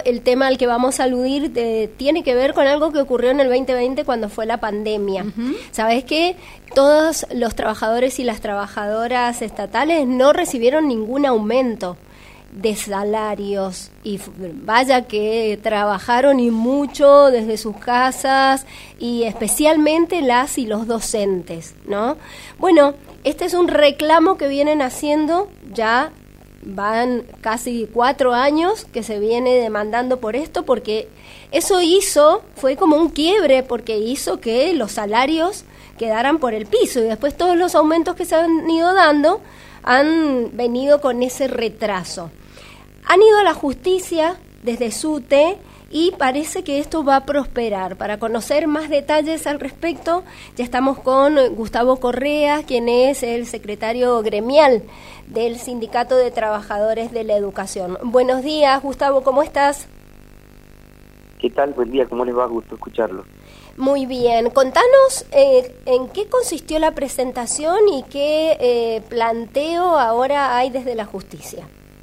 el tema al que vamos a aludir tiene que ver con algo que ocurrió en el 2020 cuando fue la pandemia. ¿Sabés qué? Todos los trabajadores y las trabajadoras estatales no recibieron ningún aumento de salarios y vaya que trabajaron y mucho desde sus casas y especialmente las y los docentes, ¿no? Bueno, este es un reclamo que vienen haciendo ya. Van casi 4 años que se viene demandando por esto, porque eso fue como un quiebre, porque hizo que los salarios quedaran por el piso y después todos los aumentos que se han ido dando han venido con ese retraso. Han ido a la justicia desde SUTE y parece que esto va a prosperar. Para conocer más detalles al respecto, ya estamos con Gustavo Correa, quien es el secretario gremial del Sindicato de Trabajadores de la Educación. Buenos días, Gustavo, ¿cómo estás? ¿Qué tal? Buen día, ¿cómo les va? Gusto escucharlo. Muy bien, contanos en qué consistió la presentación y qué planteo ahora hay desde la justicia.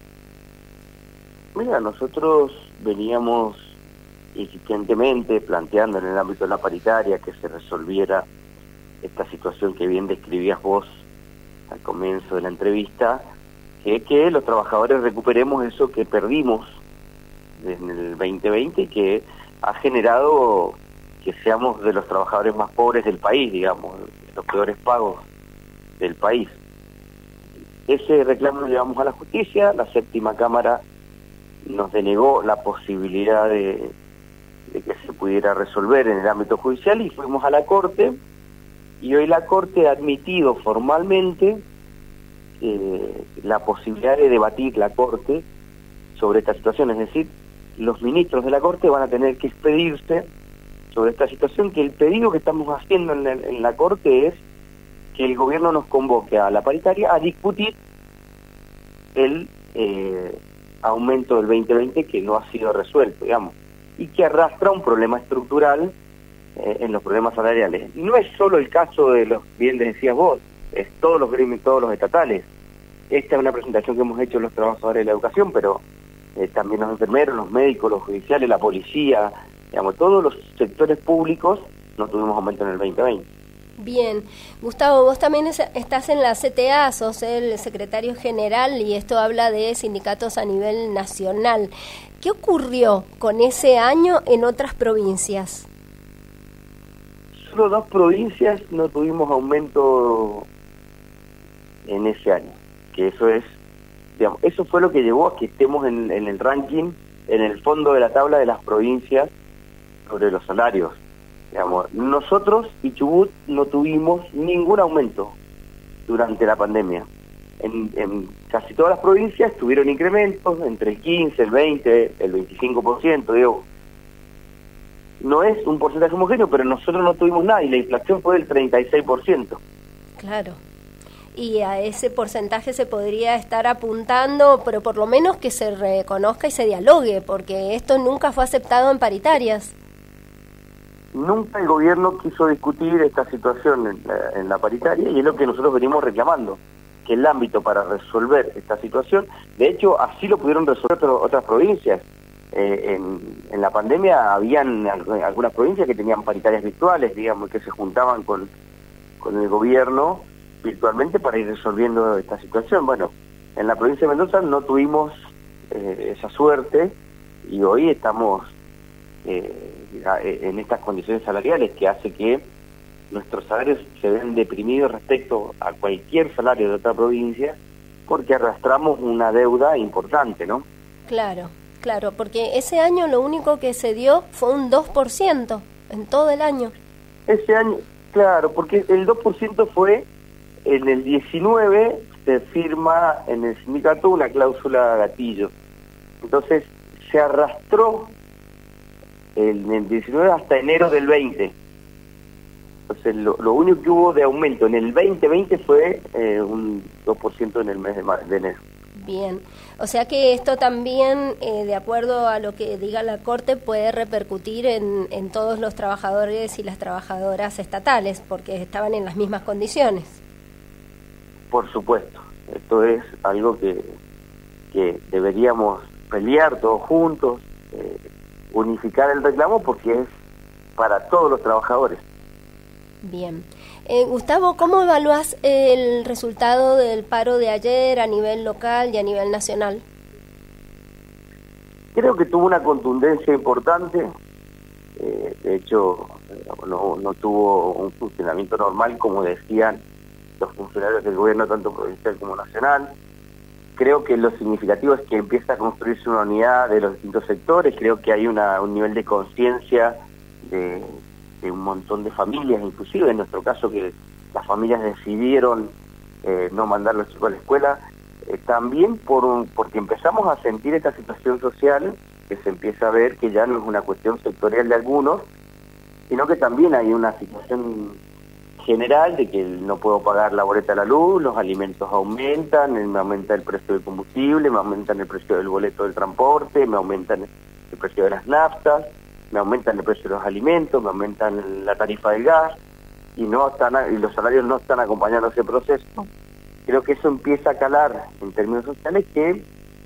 Mira, nosotros veníamos insistentemente planteando en el ámbito de la paritaria que se resolviera esta situación que bien describías vos al comienzo de la entrevista, que los trabajadores recuperemos eso que perdimos en el 2020 y que ha generado que seamos de los trabajadores más pobres del país, digamos, los peores pagos del país. Ese reclamo lo llevamos a la justicia, la séptima cámara nos denegó la posibilidad de que se pudiera resolver en el ámbito judicial y fuimos a la Corte, y hoy la Corte ha admitido formalmente la posibilidad de debatir la Corte sobre esta situación, es decir, los ministros de la Corte van a tener que expedirse sobre esta situación, que el pedido que estamos haciendo en la Corte es que el gobierno nos convoque a la paritaria a discutir el aumento del 2020 que no ha sido resuelto, digamos, y que arrastra un problema estructural en los problemas salariales. No es solo el caso de los, bien decías vos, es todos los gremios, todos los estatales. Esta es una presentación que hemos hecho los trabajadores de la educación, pero también los enfermeros, los médicos, los judiciales, la policía, digamos, todos los sectores públicos no tuvimos aumento en el 2020. Bien, Gustavo, vos también estás en la CTA, sos el secretario general y esto habla de sindicatos a nivel nacional. ¿Qué ocurrió con ese año en otras provincias? Solo 2 provincias no tuvimos aumento en ese año, que eso es, digamos, eso fue lo que llevó a que estemos en el ranking, en el fondo de la tabla de las provincias sobre los salarios. Digamos, nosotros y Chubut no tuvimos ningún aumento durante la pandemia. En casi todas las provincias tuvieron incrementos entre el 15, el 20, el 25%, digo. No es un porcentaje homogéneo, pero nosotros no tuvimos nada y la inflación fue del 36%. Claro. Y a ese porcentaje se podría estar apuntando, pero por lo menos que se reconozca y se dialogue, porque esto nunca fue aceptado en paritarias. Nunca el gobierno quiso discutir esta situación en la paritaria y es lo que nosotros venimos reclamando, que el ámbito para resolver esta situación, de hecho así lo pudieron resolver otras provincias. En la pandemia habían algunas provincias que tenían paritarias virtuales, digamos, que se juntaban con el gobierno virtualmente para ir resolviendo esta situación. Bueno, en la provincia de Mendoza no tuvimos esa suerte y hoy estamos en estas condiciones salariales que hace que nuestros salarios se ven deprimidos respecto a cualquier salario de otra provincia porque arrastramos una deuda importante, ¿no? Claro, claro, porque ese año lo único que se dio fue un 2% en todo el año. Ese año, claro, porque el 2% fue en el 19, se firma en el sindicato una cláusula gatillo. Entonces se arrastró en el 19 hasta enero del 20. Entonces lo único que hubo de aumento en el 2020 fue un 2% en el mes de enero. Bien, o sea que esto también, de acuerdo a lo que diga la Corte, puede repercutir en todos los trabajadores y las trabajadoras estatales, porque estaban en las mismas condiciones. Por supuesto, esto es algo que deberíamos pelear todos juntos, unificar el reclamo porque es para todos los trabajadores. Bien. Gustavo, ¿cómo evalúas el resultado del paro de ayer a nivel local y a nivel nacional? Creo que tuvo una contundencia importante. De hecho, no tuvo un funcionamiento normal, como decían los funcionarios del gobierno, tanto provincial como nacional. Creo que lo significativo es que empieza a construirse una unidad de los distintos sectores. Creo que hay un nivel de conciencia de un montón de familias, inclusive en nuestro caso, que las familias decidieron no mandar a los chicos a la escuela, también porque empezamos a sentir esta situación social, que se empieza a ver que ya no es una cuestión sectorial de algunos, sino que también hay una situación general de que no puedo pagar la boleta de la luz, los alimentos aumentan, me aumenta el precio del combustible, me aumentan el precio del boleto del transporte, me aumentan el precio de las naftas, me aumentan el precio de los alimentos, me aumentan la tarifa del gas, y los salarios no están acompañando ese proceso. Creo que eso empieza a calar en términos sociales que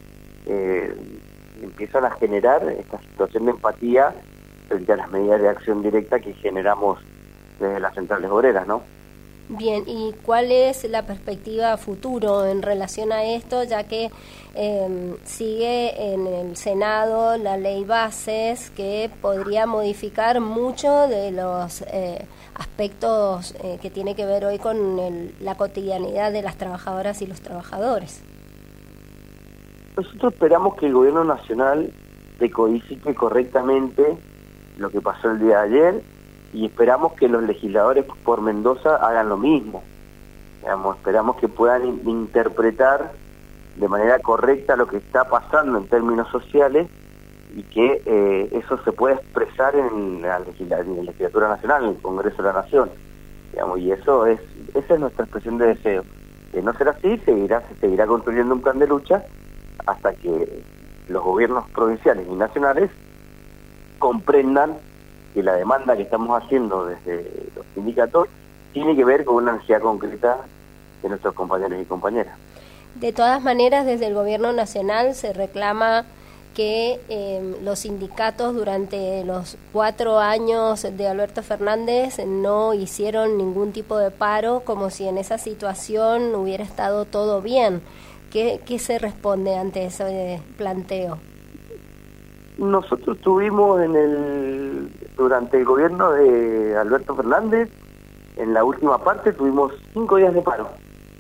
empiezan a generar esta situación de empatía frente a las medidas de acción directa que generamos desde las centrales obreras, ¿no? Bien, ¿y cuál es la perspectiva futuro en relación a esto, ya que sigue en el Senado la ley bases que podría modificar mucho de los aspectos que tiene que ver hoy con la cotidianidad de las trabajadoras y los trabajadores? Nosotros esperamos que el gobierno nacional decodifique correctamente lo que pasó el día de ayer, y esperamos que los legisladores por Mendoza hagan lo mismo. Esperamos que puedan interpretar de manera correcta lo que está pasando en términos sociales y que eso se pueda expresar en la legislatura nacional, en el Congreso de la Nación. Y esa es nuestra expresión de deseo. De no ser así, se seguirá construyendo un plan de lucha hasta que los gobiernos provinciales y nacionales comprendan que la demanda que estamos haciendo desde los sindicatos tiene que ver con una necesidad concreta de nuestros compañeros y compañeras. De todas maneras, desde el gobierno nacional se reclama que los sindicatos durante los 4 años de Alberto Fernández no hicieron ningún tipo de paro, como si en esa situación hubiera estado todo bien. ¿Qué se responde ante ese planteo? Nosotros tuvimos durante el gobierno de Alberto Fernández, en la última parte, tuvimos 5 días de paro.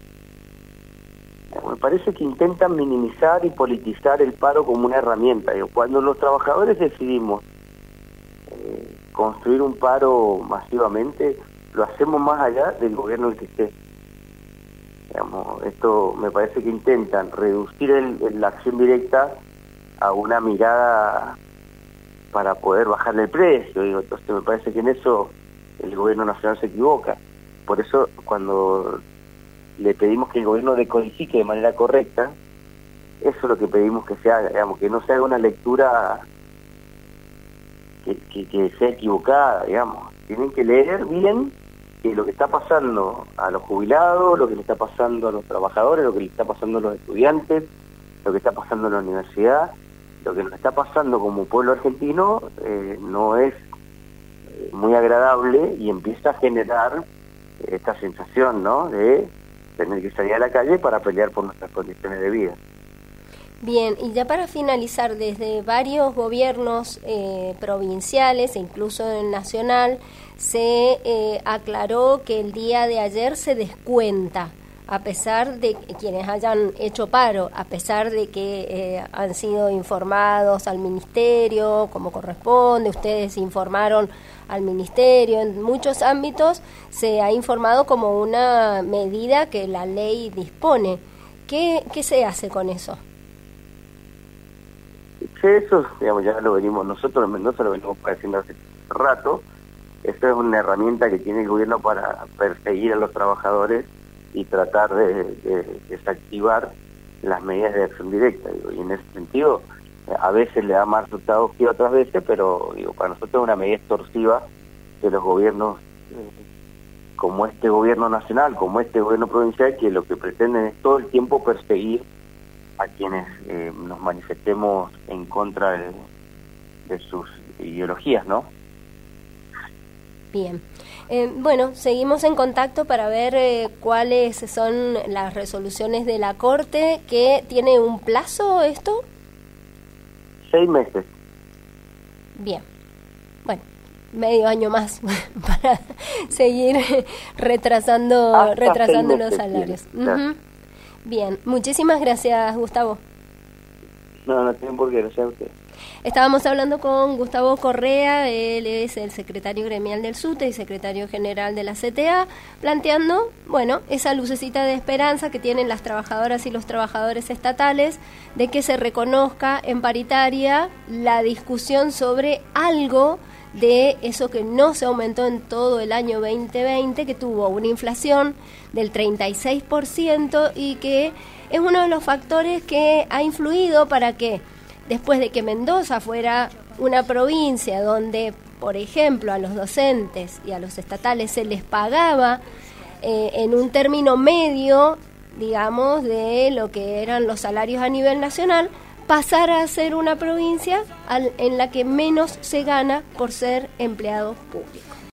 Me parece que intentan minimizar y politizar el paro como una herramienta. Cuando los trabajadores decidimos construir un paro masivamente, lo hacemos más allá del gobierno en el que esté. Esto me parece que intentan reducir la acción directa a una mirada para poder bajarle el precio. Entonces me parece que en eso el gobierno nacional se equivoca. Por eso cuando le pedimos que el gobierno decodifique de manera correcta, eso es lo que pedimos que se haga, que no se haga una lectura que sea equivocada, Tienen que leer bien que lo que está pasando a los jubilados, lo que le está pasando a los trabajadores, lo que le está pasando a los estudiantes, lo que está pasando en la universidad, lo que nos está pasando como pueblo argentino no es muy agradable, y empieza a generar esta sensación, ¿no?, de tener que salir a la calle para pelear por nuestras condiciones de vida. Bien, y ya para finalizar, desde varios gobiernos provinciales e incluso el nacional se aclaró que el día de ayer se descuenta, a pesar de quienes hayan hecho paro, a pesar de que han sido informados al ministerio como corresponde, ustedes informaron al ministerio, en muchos ámbitos se ha informado como una medida que la ley dispone. ¿Qué se hace con eso? Eso, ya lo venimos, nosotros en Mendoza lo venimos padeciendo hace rato. Esta es una herramienta que tiene el gobierno para perseguir a los trabajadores y tratar de desactivar las medidas de acción directa. Y en ese sentido, a veces le da más resultados que otras veces, pero para nosotros es una medida extorsiva de los gobiernos como este gobierno nacional, como este gobierno provincial, que lo que pretenden es todo el tiempo perseguir a quienes nos manifestemos en contra ideologías, ¿no? Bien. Bueno, seguimos en contacto para ver cuáles son las resoluciones de la Corte. ¿Que tiene un plazo esto? 6 meses. Bien. Bueno, medio año más para seguir retrasando los salarios. Claro. Bien, muchísimas gracias, Gustavo. No tienen por qué, gracias a usted. Estábamos hablando con Gustavo Correa, él es el secretario gremial del SUTE y secretario general de la CTA, planteando, bueno, esa lucecita de esperanza que tienen las trabajadoras y los trabajadores estatales de que se reconozca en paritaria la discusión sobre algo de eso que no se aumentó en todo el año 2020, que tuvo una inflación del 36% y que es uno de los factores que ha influido para que después de que Mendoza fuera una provincia donde, por ejemplo, a los docentes y a los estatales se les pagaba en un término medio, digamos, de lo que eran los salarios a nivel nacional, pasara a ser una provincia en la que menos se gana por ser empleado público.